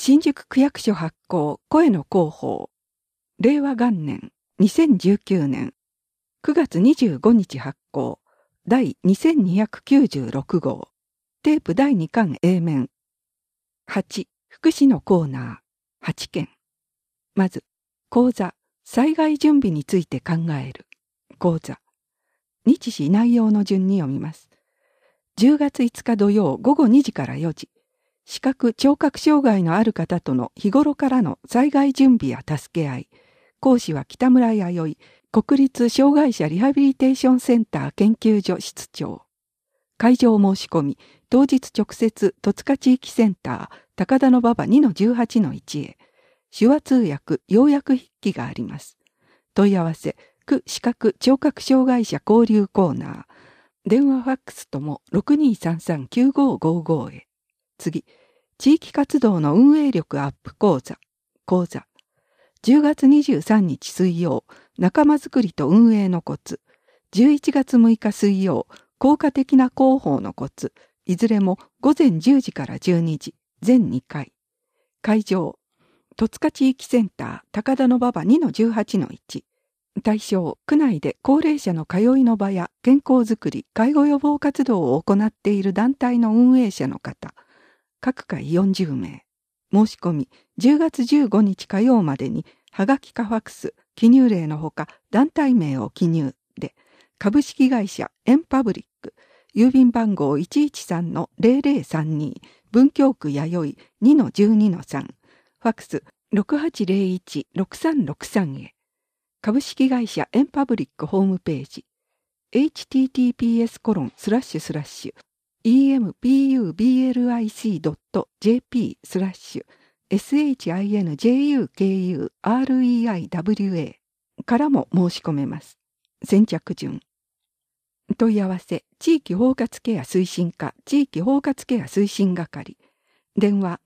新宿区役所発行声の広報。令和元年2019年9月25日発行第2296号。テープ第2巻 A 面。8、福祉のコーナー8件。まず、講座、災害準備について考える。講座。日時内容の順に読みます。10月5日土曜午後2時から4時。視覚・聴覚障害のある方との日頃からの災害準備や助け合い。講師は北村弥生、国立障害者リハビリテーションセンター研究所室長。会場申し込み、当日直接戸塚地域センター高田馬場 2-18-1 へ。手話通訳、要約筆記があります。問い合わせ、区視覚・聴覚障害者交流コーナー。電話ファックスとも 6233-9555 へ。次、地域活動の運営力アップ講座。講座。10月23日水曜、仲間づくりと運営のコツ。11月6日水曜、効果的な広報のコツ。いずれも午前10時から12時、全2回。会場、戸塚地域センター高田馬場 2-18-1。対象、区内で高齢者の通いの場や健康づくり、介護予防活動を行っている団体の運営者の方。各回40名。申し込み、10月15日火曜までに、はがきかファクス、記入例のほか、団体名を記入で、株式会社エンパブリック、郵便番号 113-0032、文京区弥生 2-12-3、ファクス 6801-6363 へ。株式会社エンパブリックホームページ、https://emppublic.jp/shinjukureiwa からも申し込めます。先着順。問い合わせ、地域包括ケア推進課、地域包括ケア推進係。電話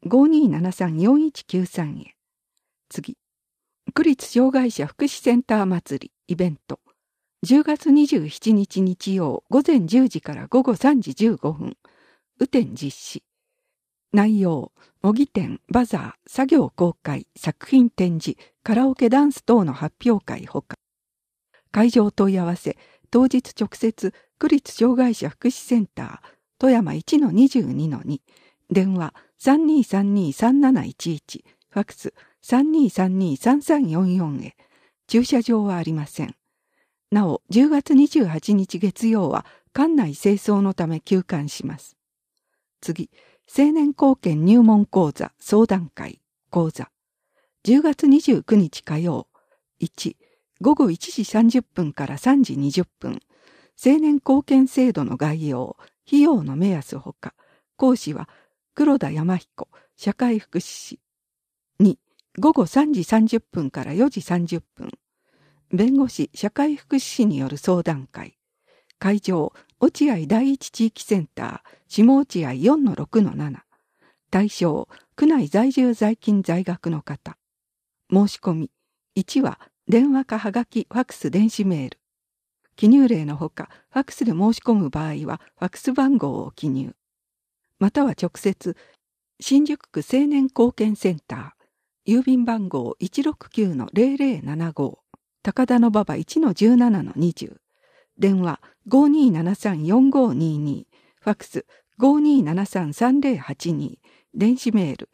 5273-4193 へ。次。区立障害者福祉センター祭りイベント。10月27日日曜午前10時から午後3時15分。雨天実施。内容、模擬店、バザー、作業公開、作品展示、カラオケダンス等の発表会ほか。会場問い合わせ、当日直接、区立障害者福祉センター、富山 1-22-2、電話 3232-3711、ファクス 3232-3344 へ。駐車場はありません。なお、10月28日月曜は、館内清掃のため休館します。次、青年貢献入門講座相談会講座。10月29日火曜。1、午後1時30分から3時20分。青年貢献制度の概要、費用の目安ほか。講師は、黒田山彦、社会福祉士。2、午後3時30分から4時30分。弁護士社会福祉士による相談会。会場、落合第一地域センター、下落合 4-6-7。対象、区内在住在勤在学の方。申し込み。1は、電話かはがき、ファクス電子メール。記入例のほか、ファクスで申し込む場合は、ファクス番号を記入。または直接、新宿区青年貢献センター、郵便番号 169-0075。高田馬場 1-17-20。電話 5273-4522。ファクス 5273-3082。電子メール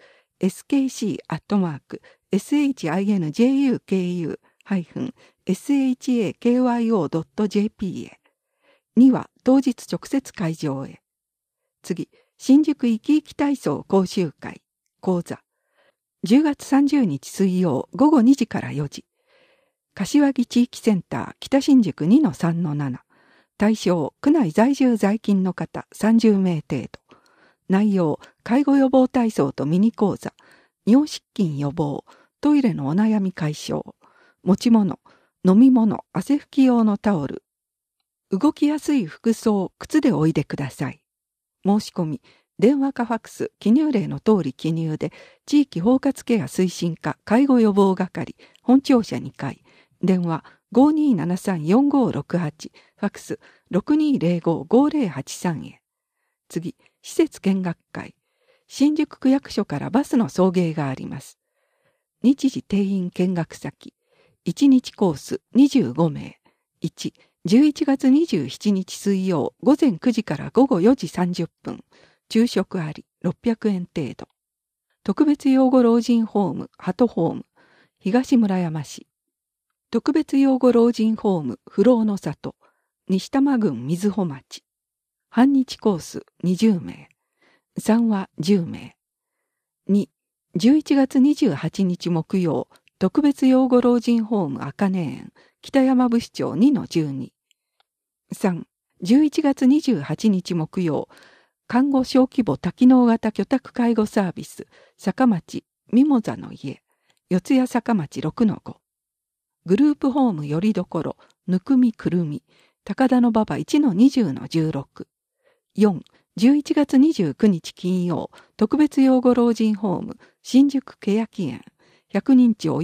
skc@shinjuku-shakyo.jp へ。2は当日直接会場へ。次、新宿生き生き体操講習会講座。10月30日水曜午後2時から4時。柏木地域センター北新宿 2-3-7。対象、区内在住在勤の方30名程度。内容、介護予防体操とミニ講座。尿失禁予防、トイレのお悩み解消。持ち物、飲み物、汗拭き用のタオル。動きやすい服装、靴でおいでください。申し込み、電話かファクス、記入例の通り記入で、地域包括ケア推進課介護予防係、本庁舎2階。電話 5273-4568、ファクス 6205-5083 へ。次、施設見学会。 新宿区役所からバスの送迎があります。日時定員見学先、1日コース25名、1、11月27日水曜午前9時から午後4時30分、昼食あり600円程度。特別養護老人ホーム、鳩ホーム、東村山市。特別養護老人ホーム、不老の里、西多摩郡瑞穂町。半日コース20名。3は10名。2、11月28日木曜、特別養護老人ホーム茜園、北山部市町2-12。3、11月28日木曜、看護小規模多機能型居宅介護サービス、坂町、ミモザの家、四谷坂町6-5。グループホームよりどころ、ぬくみくるみ、高田馬場1-20-16。4、11月29日金曜、特別養護老人ホーム、新宿けやき園、100人町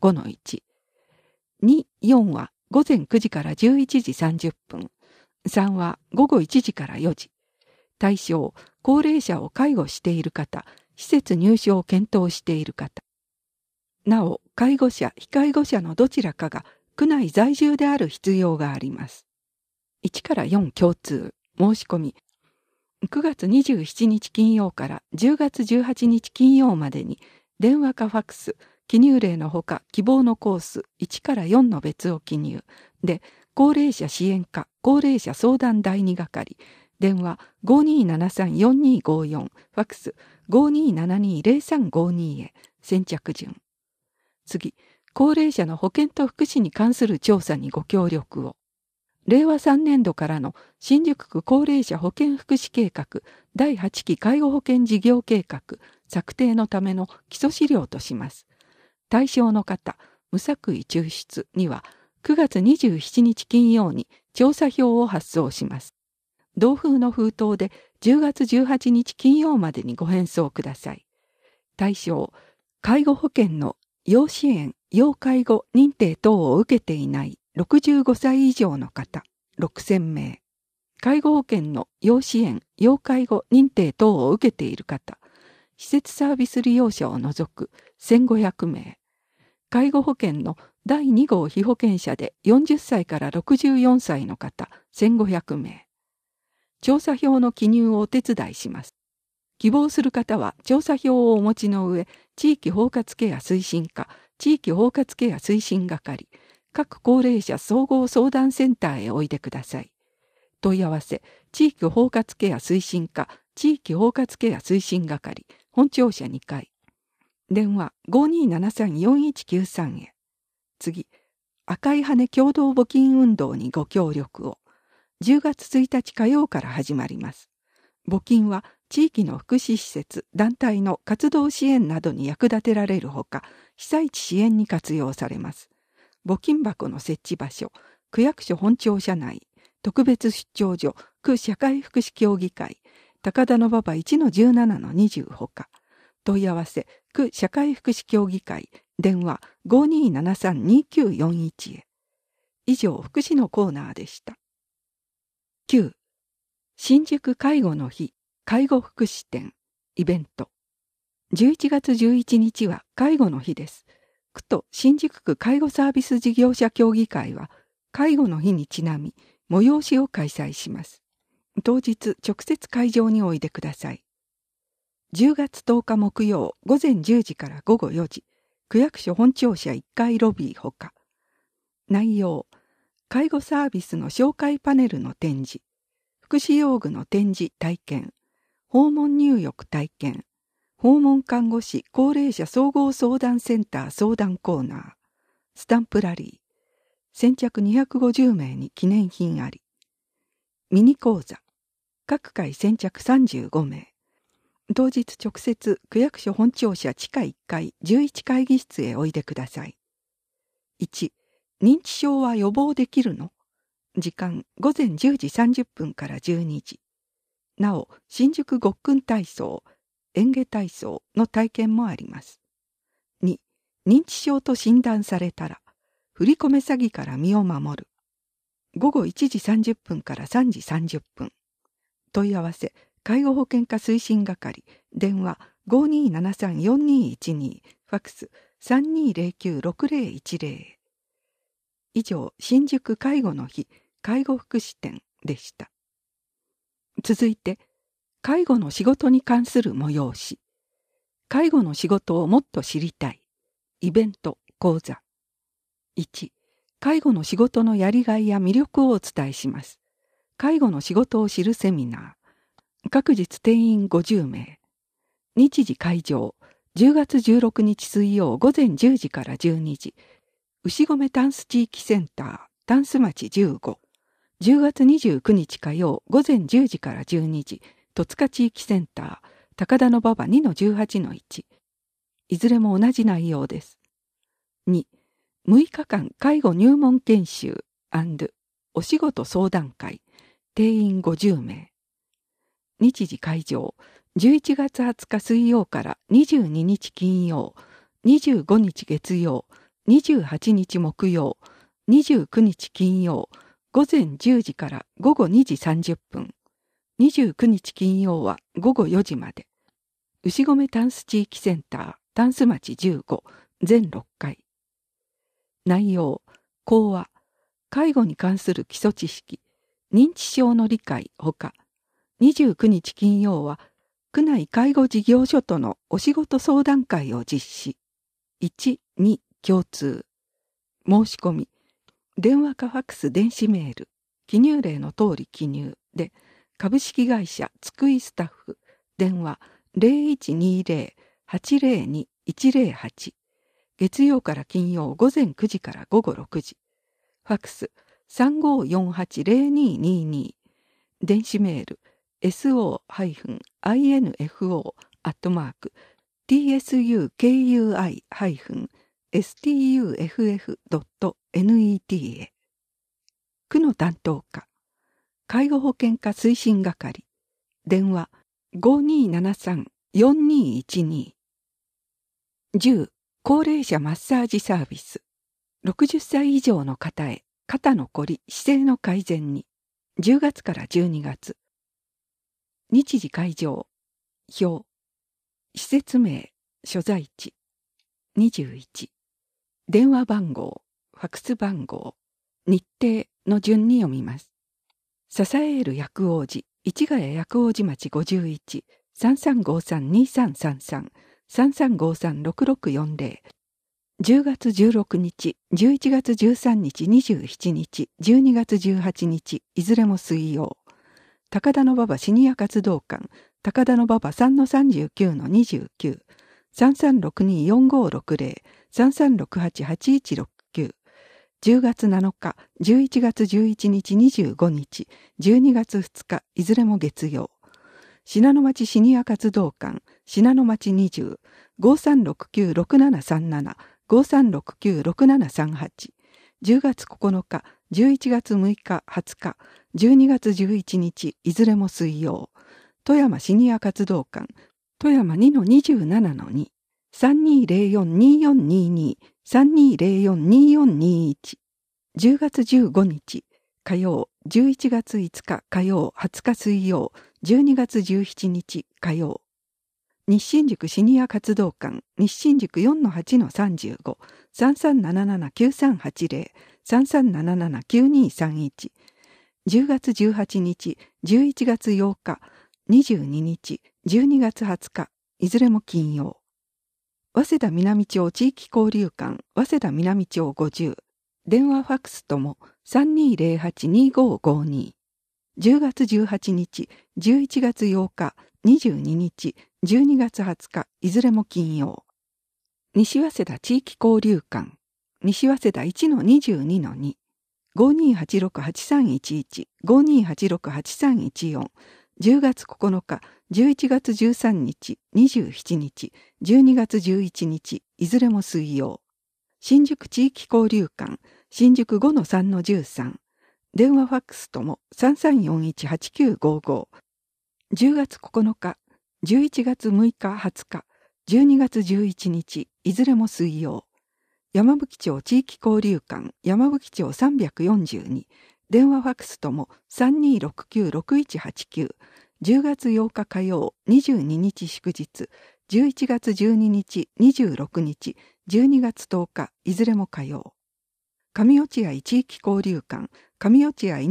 4-5-1。2、4は午前9時から11時30分。3は午後1時から4時。対象、高齢者を介護している方、施設入所を検討している方。なお、介護者、非介護者のどちらかが区内在住である必要があります。1から4共通、申し込み。9月27日金曜から10月18日金曜までに電話かファックス、記入例のほか希望のコース1から4の別を記入で、高齢者支援課、高齢者相談第2係、電話 5273-4254、ファックス 5272-0352 へ先着順。次、高齢者の保健と福祉に関する調査にご協力を。令和3年度からの新宿区高齢者保健福祉計画第8期介護保険事業計画策定のための基礎資料とします。対象の方、無作為抽出には9月27日金曜に調査票を発送します。同封の封筒で10月18日金曜までにご返送ください。対象、介護保険の要支援、要介護認定等を受けていない65歳以上の方6000名。介護保険の要支援、要介護認定等を受けている方、施設サービス利用者を除く1500名。介護保険の第2号被保険者で40歳から64歳の方1500名。調査票の記入をお手伝いします。希望する方は調査票をお持ちの上、地域包括ケア推進課、地域包括ケア推進係、各高齢者総合相談センターへおいでください。問い合わせ、地域包括ケア推進課、地域包括ケア推進係、本庁舎2階。電話 5273-4193 へ。次、赤い羽共同募金運動にご協力を。10月1日火曜から始まります。募金は地域の福祉施設、団体の活動支援などに役立てられるほか、被災地支援に活用されます。募金箱の設置場所、区役所本庁舎内、特別出張所、区社会福祉協議会、高田馬場 1-17-20 ほか。問い合わせ、区社会福祉協議会、電話 5273-2941 へ。以上、福祉のコーナーでした。9. 新宿介護の日介護福祉展イベント。11月11日は介護の日です。区と新宿区介護サービス事業者協議会は介護の日にちなみ催しを開催します。当日直接会場においでください。10月10日木曜午前10時から午後4時、区役所本庁舎1階ロビーほか。内容、介護サービスの紹介パネルの展示、福祉用具の展示体験、訪問入浴体験、訪問看護師高齢者総合相談センター相談コーナー、スタンプラリー、先着250名に記念品あり、ミニ講座、各回先着35名、当日直接区役所本庁舎地下1階11会議室へおいでください。1、認知症は予防できるの？時間午前10時30分から12時。なお、新宿ごっくん体操、嚥下体操の体験もあります。2、認知症と診断されたら、振り込め詐欺から身を守る。午後1時30分から3時30分。問い合わせ、 介護保険課推進係、電話 5273-4212、ファックス 3209-6010。以上、新宿介護の日介護福祉展でした。続いて、介護の仕事に関する催し、介護の仕事をもっと知りたい、イベント、講座。1、介護の仕事のやりがいや魅力をお伝えします。介護の仕事を知るセミナー。各日定員50名。日時会場、10月16日水曜午前10時から12時。牛込タンス地域センター、タンス町15。10月29日火曜午前10時から12時。戸塚地域センター、高田馬場 2-18-1。いずれも同じ内容です。2、6日間介護入門研修&お仕事相談会、定員50名。日時会場、11月20日水曜から22日金曜、25日月曜、28日木曜、29日金曜、午前10時から午後2時30分。29日金曜は午後4時まで。牛込タンス地域センター、タンス町15、全6回。内容、講話、介護に関する基礎知識、認知症の理解ほか、29日金曜は、区内介護事業所とのお仕事相談会を実施。1、2、共通。申し込み、電話かファックス電子メール、記入例の通り記入で、株式会社津久井スタッフ、電話 0120-802-108。月曜から金曜午前9時から午後6時。ファックス 3548-0222。電子メール so-info@tskui-stuff.net へ。区の担当課、介護保険課推進係、電話 5273-4212。10、高齢者マッサージサービス。60歳以上の方へ、肩のこり、姿勢の改善に。10月から12月。日時会場、表、施設名、所在地。21、電話番号、ファックス番号、日程の順に読みます。支える薬王寺、市ヶ谷薬王寺町51、3353-2333、3353-6640。10月16日、11月13日、27日、12月18日、いずれも水曜。高田馬場シニア活動館、高田馬場 3-39-29、3362-4560、3368-8169。10月7日、11月11日25日、12月2日、いずれも月曜。信濃町シニア活動館、信濃町20、5369-6737、5369-6738。10月9日、11月6日、20日、12月11日、いずれも水曜。富山シニア活動館、富山 2-27-2、3204-2422、3204-2421。10月15日、火曜、11月5日火曜、20日水曜、12月17日火曜。日新宿シニア活動館、日新宿 4-8-35、3377-9380、3377-9231。10月18日、11月8日、22日、12月20日、いずれも金曜。早稲田南町地域交流館、早稲田南町50、電話ファックスとも 3208-2552。10月18日、11月8日、22日、12月20日、いずれも金曜。西早稲田地域交流館、西早稲田 1-22-2、5286-8311、5286-8314。10月9日、11月13日、27日、12月11日、いずれも水曜。新宿地域交流館、新宿 5-3-13。電話ファックスとも 3341-8955。10月9日、11月6日20日、12月11日、いずれも水曜。山吹町地域交流館、山吹町342。電話ファックスとも 3269-6189。 10月8日火曜、22日祝日、11月12日、26日、12月10日、いずれも火曜。上落合地域交流館、上落合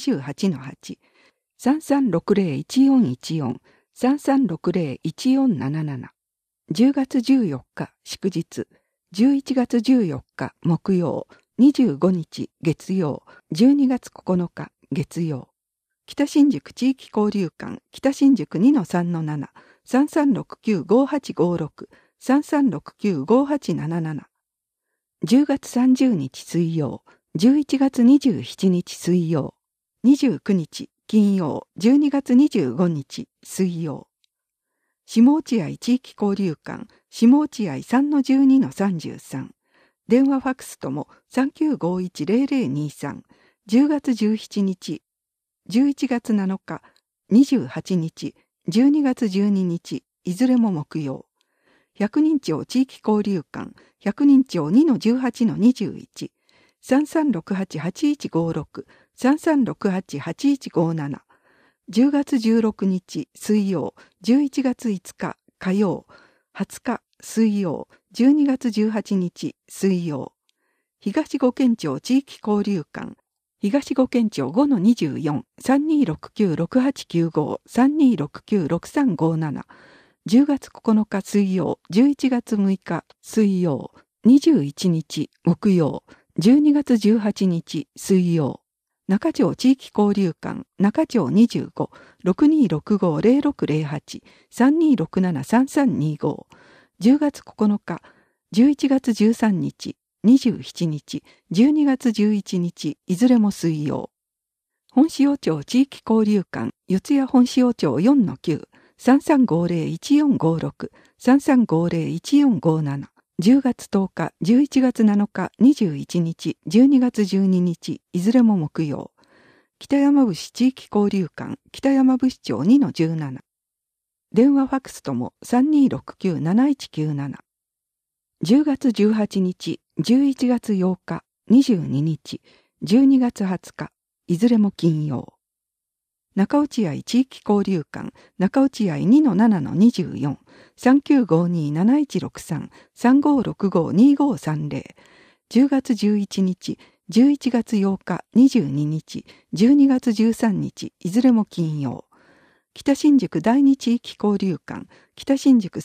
2-28-8、3360-1414、3360-1477。10月14日祝日、11月14日木曜、25日月曜、12月9日月曜。北新宿地域交流館、北新宿 2-3-7、3369-5856、3369-5877。10月30日水曜、11月27日水曜、29日金曜、12月25日水曜。下落合地域交流館、下落合 3-12-33。電話ファックスとも 3951-0023。10月17日、11月7日、28日、12月12日、いずれも木曜。百人町地域交流館、百人町 2-18-21、3368-8156、3368-8157。10月16日水曜、11月5日火曜、20日水曜、12月18日水曜。東五軒町地域交流館、東五軒町 5-24、3269-6895、3269-6357。10月9日水曜、11月6日水曜、21日木曜、12月18日水曜。中町地域交流館、中町 25-6265-0608、3267-3325。10月9日、11月13日、27日、12月11日、いずれも水曜。本塩町地域交流館、四谷本塩町 4-9、3350-1456、3350-1457。10月10日、11月7日、21日、12月12日、いずれも木曜。北山伏地域交流館、北山伏町 2-17。電話ファックスとも 3269-7197。10月18日、11月8日、22日、12月20日、いずれも金曜。中落合地域交流館、中落合 2-7-24、3952-7163、3565-2530。10月11日、11月8日、22日、12月13日、いずれも金曜。北新宿第二地域交流館、北新宿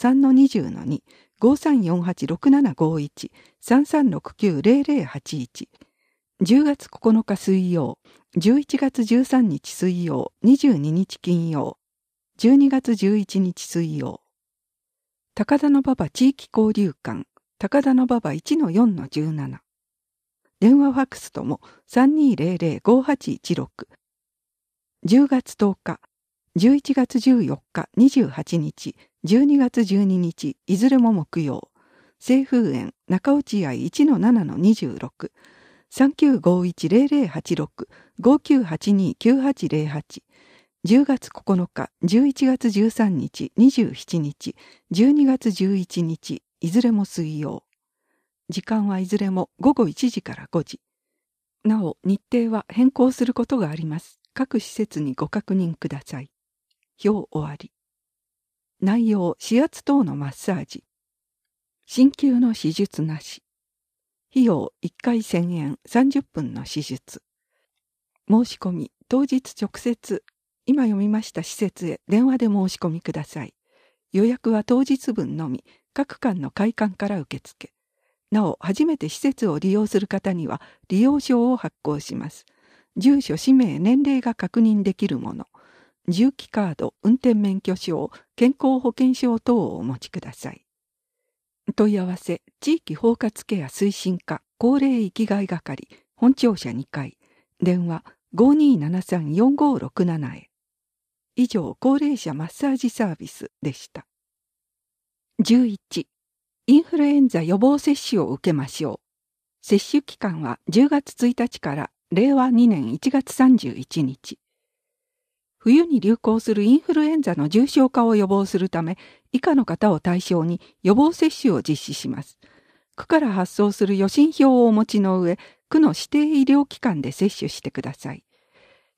3-20-2、5348-6751、3369-0081。10月9日水曜、11月13日水曜、22日金曜、12月11日水曜。高田馬場地域交流館、高田馬場 1-4-17。電話ファックスとも 3200-5816。10月10日、11月14日、28日、12月12日、いずれも木曜。清風園、中落合 1-7-26。3951-0086、5982-9808。10月9日、11月13日、27日、12月11日、いずれも水曜。時間はいずれも午後1時から5時。なお、日程は変更することがあります。各施設にご確認ください。表終わり。内容、指圧等のマッサージ。鍼灸の手術なし。費用1回1000円、30分の手術。申し込み、当日直接、今読みました施設へ電話で申し込みください。予約は当日分のみ、各館の会館から受付。なお、初めて施設を利用する方には利用証を発行します。住所、氏名、年齢が確認できるもの。重機カード、運転免許証、健康保険証等をお持ちください。問い合わせ、地域包括ケア推進課、高齢生きがい係、本庁舎2階、電話 5273-4567 へ。以上、高齢者マッサージサービスでした。11、インフルエンザ予防接種を受けましょう。接種期間は10月1日から令和2年1月31日。冬に流行するインフルエンザの重症化を予防するため、以下の方を対象に予防接種を実施します。区から発送する予診票をお持ちの上、区の指定医療機関で接種してください。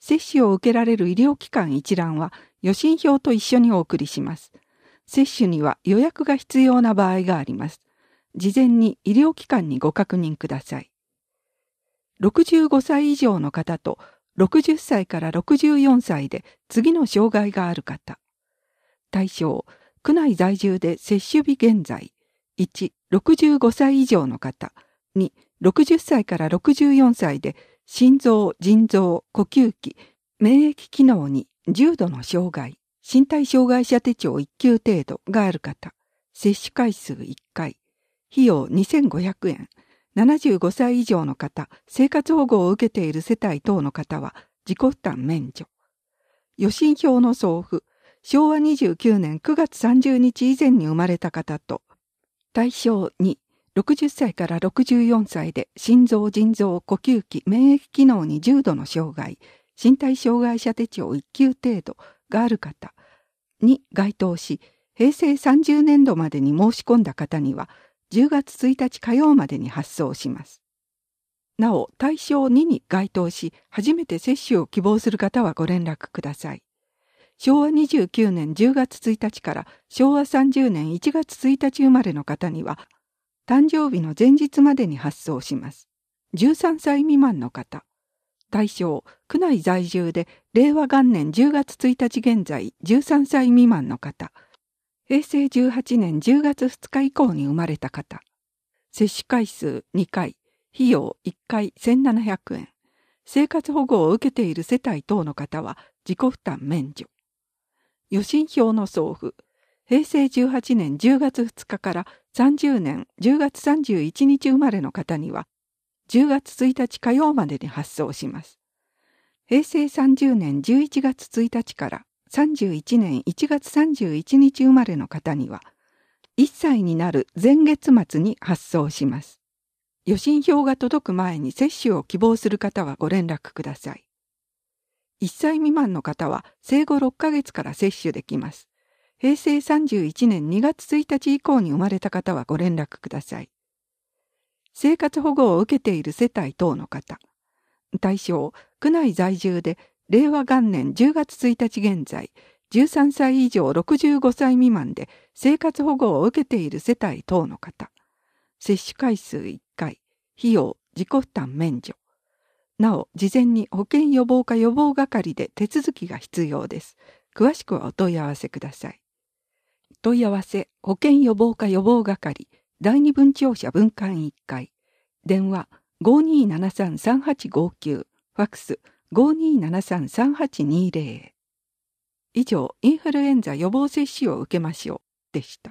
接種を受けられる医療機関一覧は予診票と一緒にお送りします。接種には予約が必要な場合があります。事前に医療機関にご確認ください。65歳以上の方と60歳から64歳で次の障害がある方。対象、区内在住で接種日現在。1、65歳以上の方。2、60歳から64歳で心臓、腎臓、呼吸器、免疫機能に重度の障害、身体障害者手帳1級程度がある方。接種回数1回。費用2500円。75歳以上の方、生活保護を受けている世帯等の方は自己負担免除。予診票の送付。昭和29年9月30日以前に生まれた方と、対象2、60歳から64歳で心臓、腎臓、呼吸器、免疫機能に重度の障害、身体障害者手帳1級程度がある方に該当し、平成30年度までに申し込んだ方には、10月1日火曜までに発送します。なお、対象2に該当し、初めて接種を希望する方はご連絡ください。昭和29年10月1日から昭和30年1月1日生まれの方には、誕生日の前日までに発送します。13歳未満の方。対象、区内在住で令和元年10月1日現在13歳未満の方。平成18年10月2日以降に生まれた方。接種回数2回。費用1回1700円。生活保護を受けている世帯等の方は自己負担免除。予診票の送付。平成18年10月2日から30年10月31日生まれの方には、10月1日火曜までに発送します。平成30年11月1日から31年1月31日生まれの方には、1歳になる前月末に発送します。予診票が届く前に接種を希望する方はご連絡ください。1歳未満の方は生後6ヶ月から接種できます。平成31年2月1日以降に生まれた方はご連絡ください。生活保護を受けている世帯等の方。対象、区内在住で令和元年10月1日現在、13歳以上65歳未満で生活保護を受けている世帯等の方。接種回数1回。費用、自己負担免除。なお、事前に保健予防課予防係で手続きが必要です。詳しくはお問い合わせください。問い合わせ、保健予防課予防係、第二分庁舎分館1階。電話、5273-3859。ファックス、5273-3820。以上、インフルエンザ予防接種を受けましょう。でした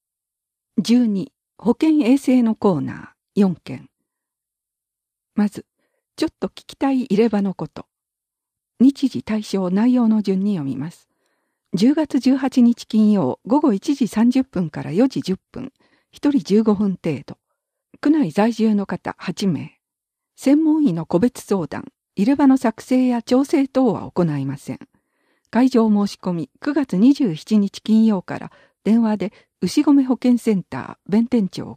。12、保健衛生のコーナー、4件。まず、ちょっと聞きたい入れ歯のこと。日時対象内容の順に読みます。10月18日金曜午後1時30分から4時10分、1人15分程度。区内在住の方8名。専門医の個別相談、入れ歯の作成や調整等は行いません。会場申し込み9月27日金曜から電話で牛込保健センター弁天町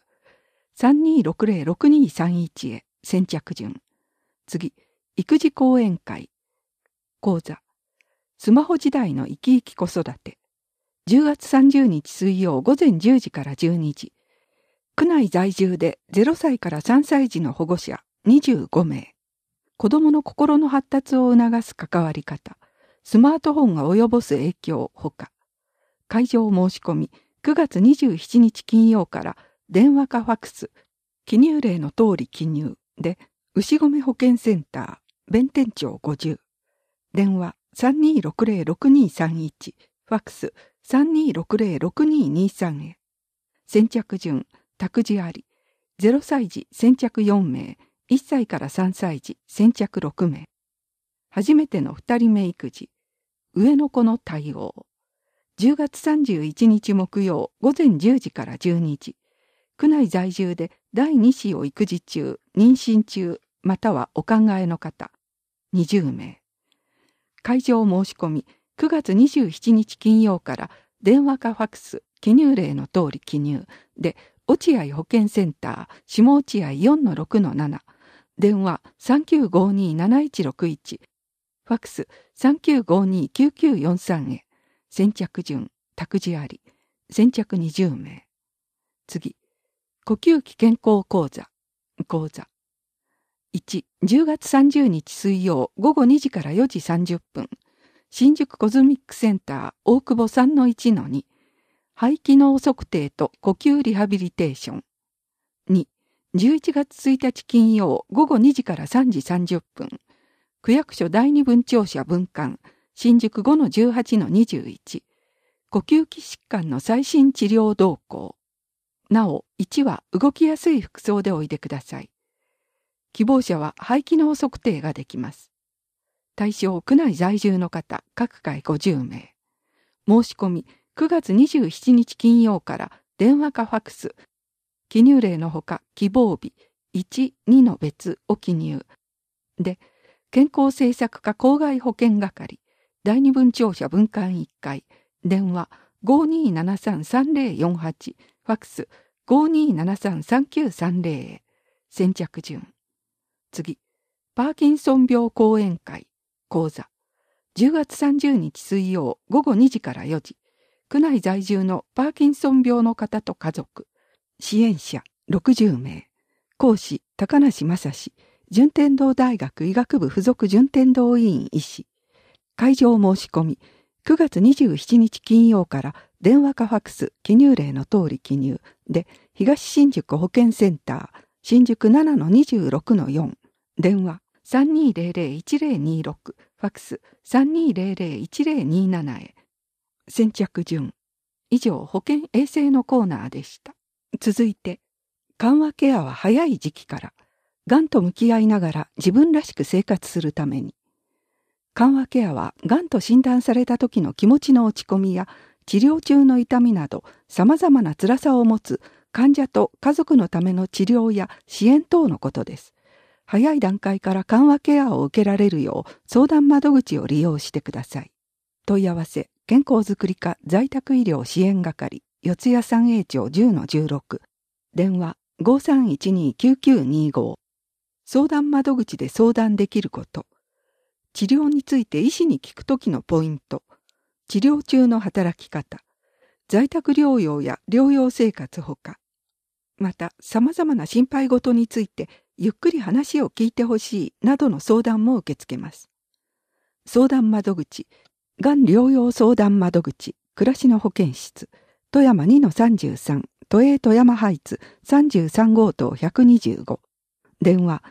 50、3260-6231へ先着順。次、育児講演会。講座。スマホ時代の生き生き子育て。10月30日水曜午前10時から12時。区内在住で0歳から3歳児の保護者25名。子供の心の発達を促す関わり方。スマートフォンが及ぼす影響ほか。会場申し込み9月27日金曜から電話かファックス。記入例の通り記入で牛込保健センター弁天町50。電話3260-6231。ファックス3260-6223へ。先着順、託児あり。0歳児先着4名。1歳から3歳児先着6名。初めての2人目育児。上の子の対応。10月31日木曜午前10時から12時。区内在住で第2子を育児中、妊娠中、またはお考えの方。20名。会場申し込み9月27日金曜から電話かファックス、記入例の通り記入で落合保健センター下落合 4-6-7 電話3952-7161 ファックス 3952-9943 へ。先着順、託児あり。先着20名。次。呼吸器健康講座。講座。1、10月30日水曜午後2時から4時30分。新宿コズミックセンター大久保 3-1-2。肺機能測定と呼吸リハビリテーション。2、11月1日金曜午後2時から3時30分。区役所第二分庁舎分館、新宿 5-18-21。呼吸器疾患の最新治療動向。なお、1は動きやすい服装でおいでください。希望者は肺機能測定ができます。対象区内在住の方、各回50名。申し込み、9月27日金曜から電話かファックス。記入例のほか、希望日、1、2の別を記入。で、健康政策課公害保険係、第二分庁舎分館1階、電話 5273-3048、ファックス 5273-3930 へ。先着順。次、パーキンソン病講演会、講座。10月30日水曜午後2時から4時。区内在住のパーキンソン病の方と家族。支援者60名。講師高梨正史。順天堂大学医学部附属順天堂医院医師。会場申し込み。9月27日金曜から電話かファックス記入例の通り記入で、東新宿保健センター、新宿 7-26-4、電話 3200-1026、ファックス 3200-1027 へ。先着順。以上、保健衛生のコーナーでした。続いて、緩和ケアは早い時期から、がんと向き合いながら自分らしく生活するために。緩和ケアは、がんと診断された時の気持ちの落ち込みや、治療中の痛みなど、様々な辛さを持つ患者と家族のための治療や支援等のことです。早い段階から緩和ケアを受けられるよう、相談窓口を利用してください。問い合わせ、健康づくり課在宅医療支援係、四谷三栄町 10-16、電話 5312-9925。相談窓口で相談できること。治療について医師に聞くときのポイント。治療中の働き方。在宅療養や療養生活ほか。また、様々な心配事について、ゆっくり話を聞いてほしいなどの相談も受け付けます。相談窓口。がん療養相談窓口。暮らしの保健室。富山 2-33。都営富山ハイツ33号棟125。電話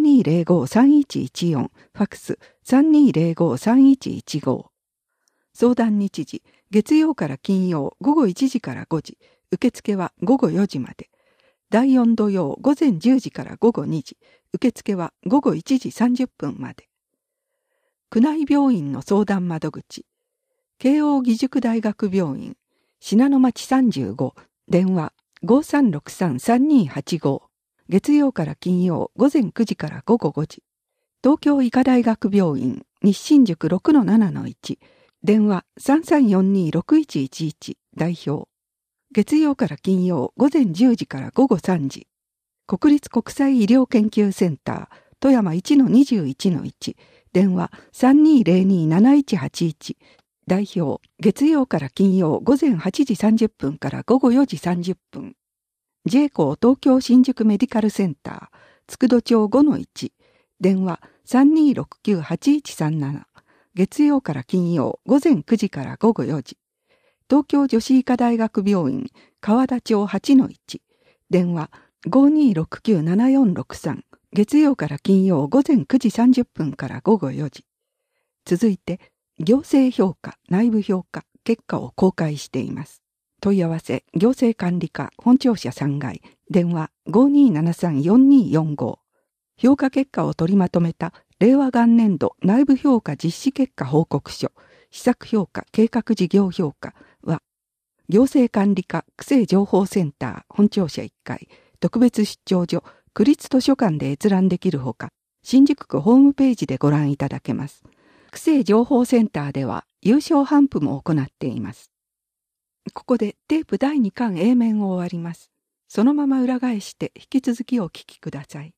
3205-3114。ファックス3205-3115。相談日時、月曜から金曜午後1時から5時。受付は午後4時まで。第4土曜午前10時から午後2時。受付は午後1時30分まで。区内病院の相談窓口。慶応義塾大学病院。信濃町35。電話 5363-3285。月曜から金曜午前9時から午後5時。東京医科大学病院。西新宿 6-7-1。電話 3342-6111 代表。月曜から金曜午前10時から午後3時。国立国際医療研究センター富山 1-21-1。電話 3202-7181 代表。月曜から金曜午前8時30分から午後4時30分。J 校東京新宿メディカルセンター佃町 5-1。電話 3269-8137。月曜から金曜午前9時から午後4時。東京女子医科大学病院川田町 8-1。電話 5269-7463。月曜から金曜午前9時30分から午後4時。続いて、行政評価、内部評価、結果を公開しています。問い合わせ、行政管理課本庁舎3階、電話 5273-4245。評価結果を取りまとめた令和元年度内部評価実施結果報告書、施策評価計画事業評価は、行政管理課区政情報センター本庁舎1階、特別出張所、区立図書館で閲覧できるほか、新宿区ホームページでご覧いただけます。区政情報センターでは有償頒布も行っています。ここでテープ第2巻 A 面を終わります。そのまま裏返して引き続きお聞きください。